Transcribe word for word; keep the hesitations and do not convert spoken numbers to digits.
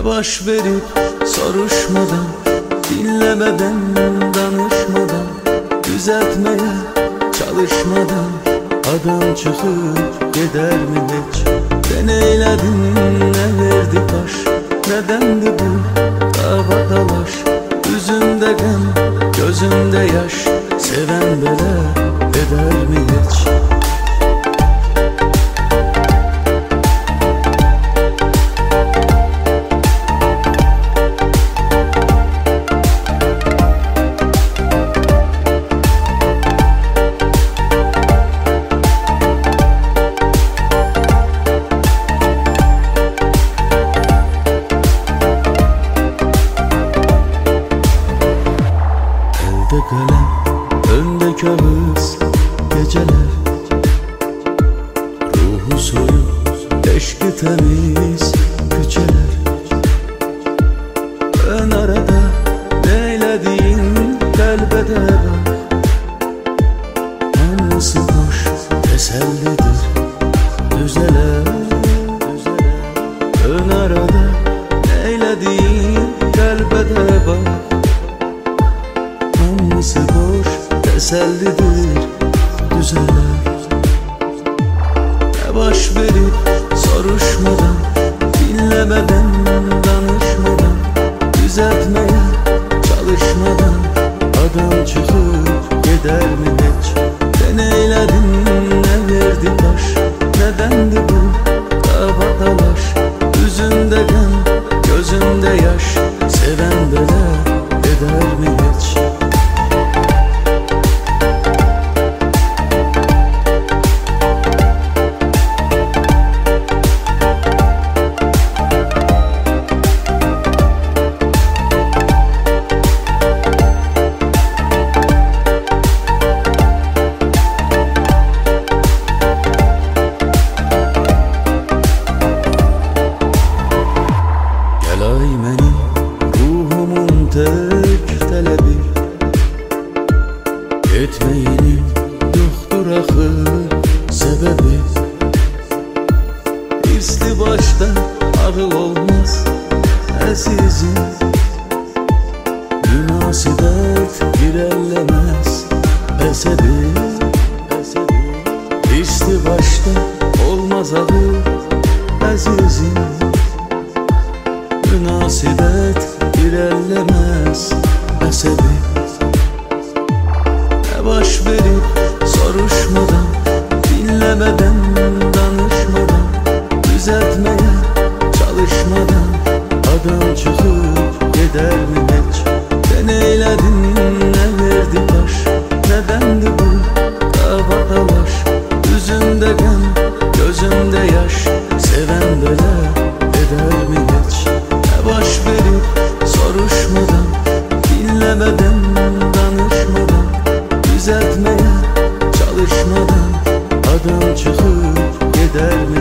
baş verip soruşmadan, dinlemeden, danışmadan, düzeltmeye çalışmadan adam çıkıp gider mi hiç? Ben eyledim, ne verdi taş, nedendi bu dava dalaş? Yüzümde gam, gözümde yaş, seven bele eder mi hiç? Elde kalem, önde kağıt, geceler ruhu soyup, eşki temiz küçeler. Ön arada neylediğin kalbede bak, anlısı boş tesellidir düzeler. Ön arada neylediğin kalbede bak, anlısı boş tesellidir düzeler. Ne baş verip soruşmadan, dinlemeden, danışmadan, düzeltmeye çalışmadan adam çıkıp gider mi hiç? Ben eyledim, ne verdi taş, nedendi bu dava dalaş? Yüzümde gam, gözümde yaş, seven bele eder mi hiç? Ruhumun tek talebi, etmeyinin yoktur ahır sebebi. İsti başta ağıl olmaz azizim, münasebet ilerlemez esebi. İsti başta olmaz ağıl azizim, münasebet ilerlemez esebi. Ne baş verip soruşmadan, dinlemeden, danışmadan, düzeltmeye çalışmadan adam çıkıp gider mi hiç? Ben eyledim, ne verdi taş, nedendi bu dava dalaş? Yüzümde gam, gözümde yaş, seven bele eder mi hiç? Ne baş verip soruşmadan, dinlemeden, danışmadan, düzeltmeye çalışmadan adam çıkıp gider mi?